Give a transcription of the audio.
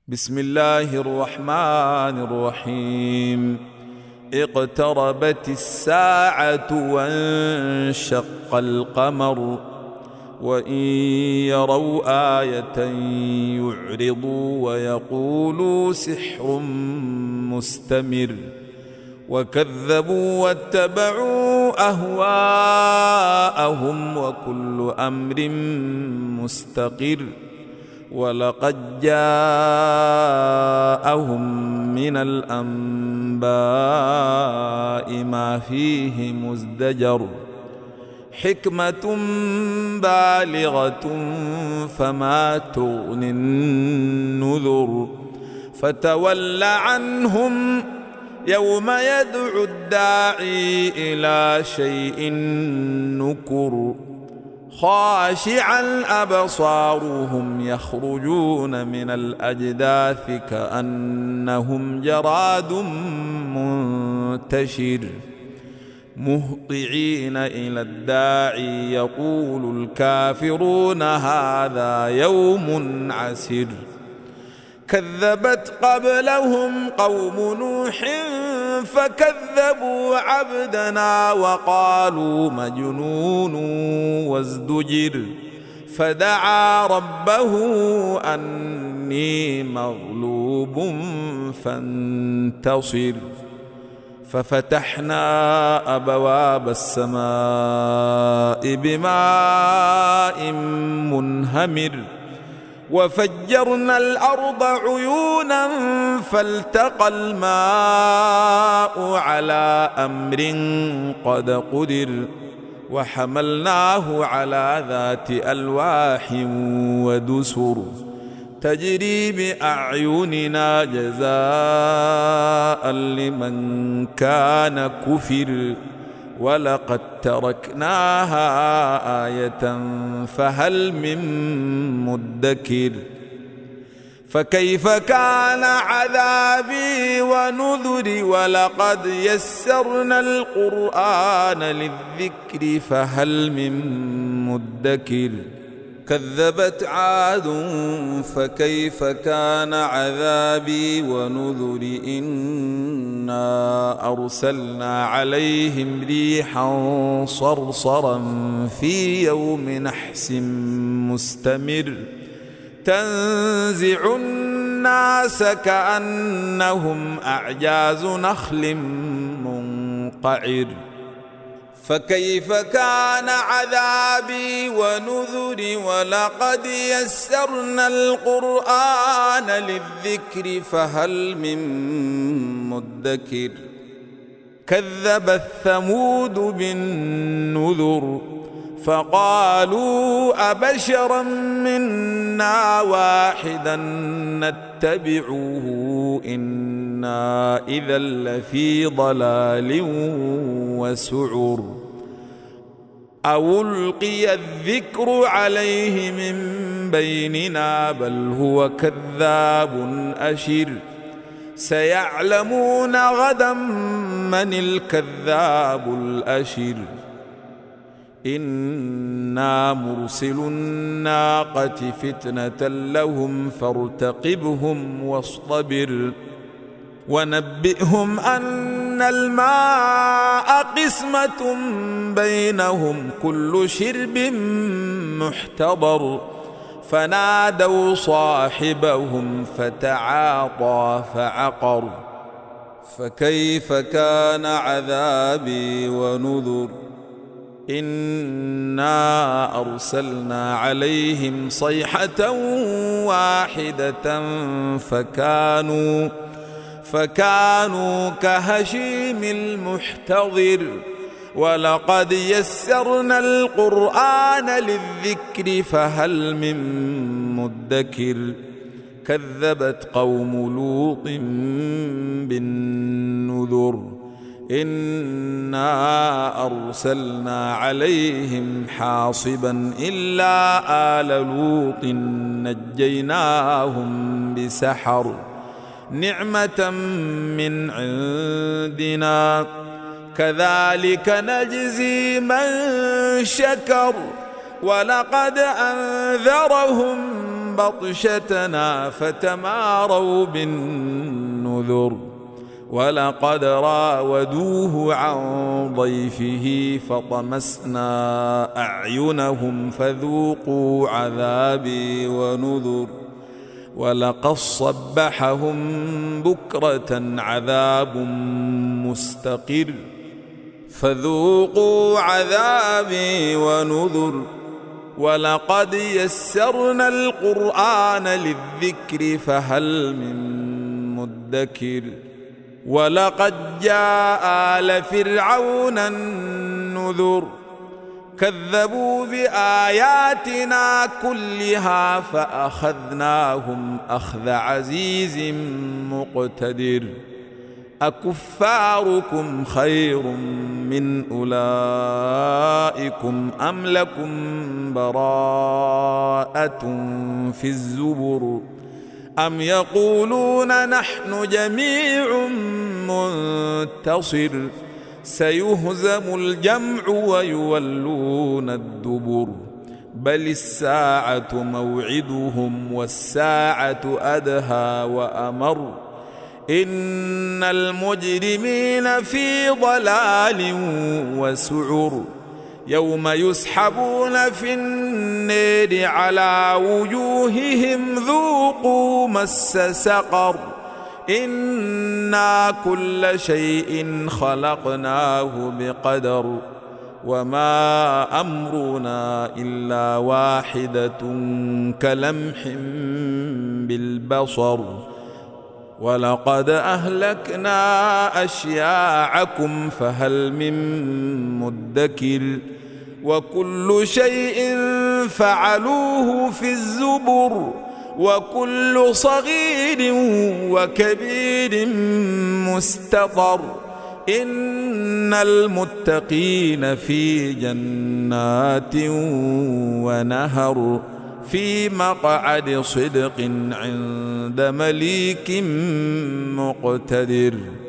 بسم الله الرحمن الرحيم. اقتربت الساعة وانشق القمر وإن يروا آية يعرضوا ويقولوا سحر مستمر وكذبوا واتبعوا أهواءهم وكل أمر مستقر ولقد جاءهم من الأنباء ما فيه مزدجر حكمة بالغة فما تغني النذر فتول عنهم يوم يدعو الداعي إلى شيء نكر خاشعا أبصارهم يخرجون من الأجداث كأنهم جراد منتشر مهطعين إلى الداعي يقول الكافرون هذا يوم عسر كذبت قبلهم قوم نوح فكذبوا عبدنا وقالوا مجنون وازدجر فدعا ربه أني مغلوب فانتصر ففتحنا أبواب السماء بماء منهمر وفجرنا الأرض عيونا فالتقى الماء على أمر قد قدر وحملناه على ذات ألواح ودسر تجري بأعيننا جزاء لمن كان كفر ولقد تركناها آية فهل من مدكر فكيف كان عذابي ونذر ولقد يسرنا القرآن للذكر فهل من مدكر كذبت عاد فكيف كان عذابي ونذر إنا أرسلنا عليهم ريحا صرصرا في يوم نحس مستمر تنزع الناس كأنهم أعجاز نخل منقعر فكيف كان عذابي ونذر ولقد يسرنا القرآن للذكر فهل من مدكر كذبت ثمود بالنذر فقالوا أبشرا منا واحدا نتبعه إنا إذا لفي ضلال وسعر أو ألقي الذكر عليه من بيننا بل هو كذاب أشر سيعلمون غدا من الكذاب الأشر إنا مرسل الناقة فتنة لهم فارتقبهم واصطبر ونبئهم أن الماء قسمة بينهم كل شرب محتضر فنادوا صاحبهم فتعاطى فعقر فكيف كان عذابي ونذر إنا أرسلنا عليهم صيحة واحدة فكانوا كهشيم المحتضر ولقد يسرنا القرآن للذكر فهل من مدكر كذبت قوم لوط بالنذر إنا أرسلنا عليهم حاصبا إلا آل لوط نجيناهم بسحر نعمة من عندنا كذلك نجزي من شكر ولقد أنذرهم بطشتنا فتماروا بالنذر ولقد راودوه عن ضيفه فطمسنا أعينهم فذوقوا عذابي ونذر ولقد صبحهم بكرة عذاب مستقر فذوقوا عذابي ونذر ولقد يسرنا القرآن للذكر فهل من مدكر ولقد جاء آل فرعون النذر كذبوا بآياتنا كلها فأخذناهم أخذ عزيز مقتدر أكفاركم خير من أولئكم أم لكم براءة في الزبر أم يقولون نحن جميع منتصر سيهزم الجمع ويولون الدبر بل الساعة موعدهم والساعة أدهى وأمر إن المجرمين في ضلال وسعر يوم يسحبون في النار على وجوههم ذوقوا مس سقر إنا كل شيء خلقناه بقدر وما أمرنا إلا واحدة كلمح بالبصر ولقد أهلكنا أشياعكم فهل من مدكر وكل شيء فعلوه في الزبر وكل صغير وكبير مستطر إن المتقين في جنات ونهر في مقعد صدق عند مليك مقتدر.